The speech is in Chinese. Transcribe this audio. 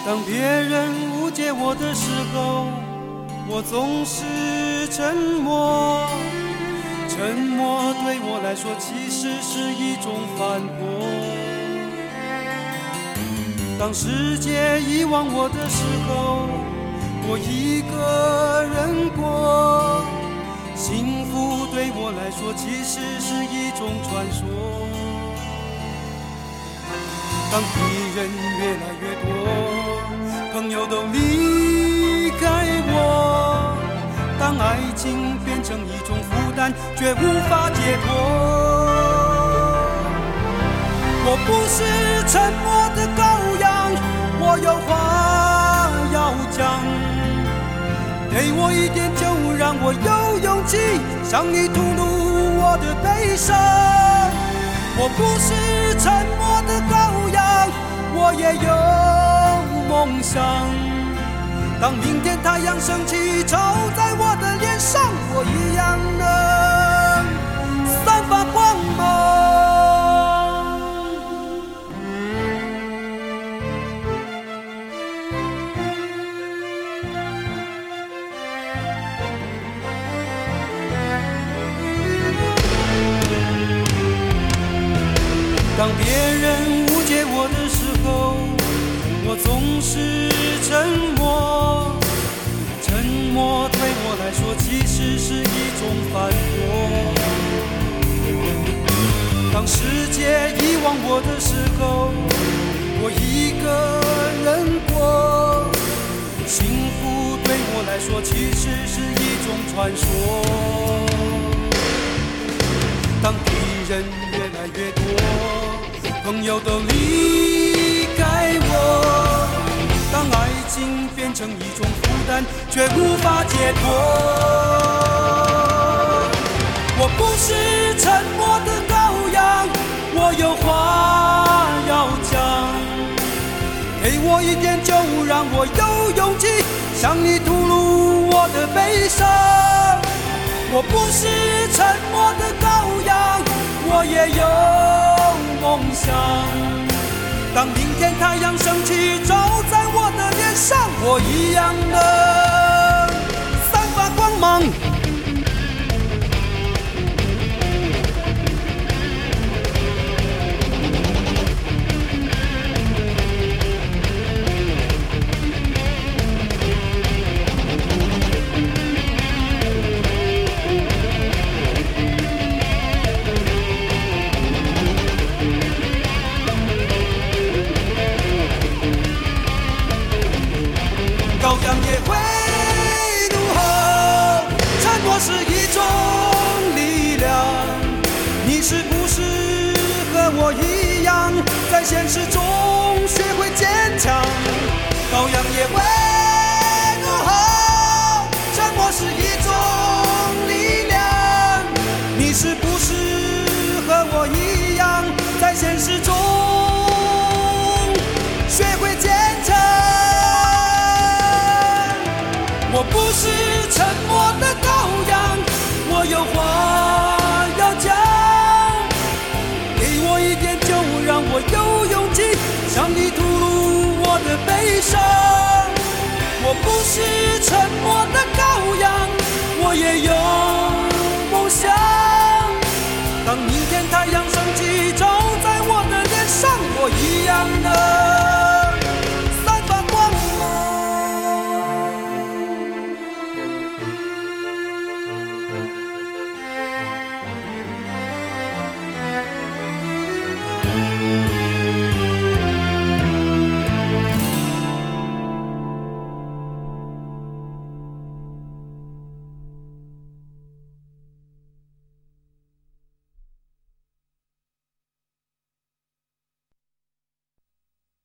当别人误解我的时候，我总是沉默。沉默对我来说其实是一种反驳。当世界遗忘我的时候，我一个人过。幸福对我来说其实是一种传说。当敌人越来越多，朋友都离开我，当爱情变成一种负担，却无法解脱。我不是沉默的羔羊，我有话要讲，给我一点就让我有勇气向你吐露我的悲伤。我不是沉默的羔羊，我也有梦想。当明天太阳升起照在我的脸上，我一样能散发光芒。当别人误解我的时候，我总是沉默。沉默对我来说其实是一种反驳。当世界遗忘我的时候，我一个人过。幸福对我来说其实是一种传说。当敌人越来越多，朋友都离开我，当爱情变成一种负担，却无法解脱。我不是沉默的羔羊，我有话要讲，给我一点就让我有勇气向你吐露我的悲伤。我不是沉默的羔羊，我也有梦想。当明天太阳升起照在我的脸上，我一样能散发光芒。羔羊也会怒吼，沉默是一种力量。你是不是和我一样，在现实中学会坚强？羔羊也会怒吼，沉默是一种力量。你是不是和我一样，在现实中学会坚强？我不是沉默的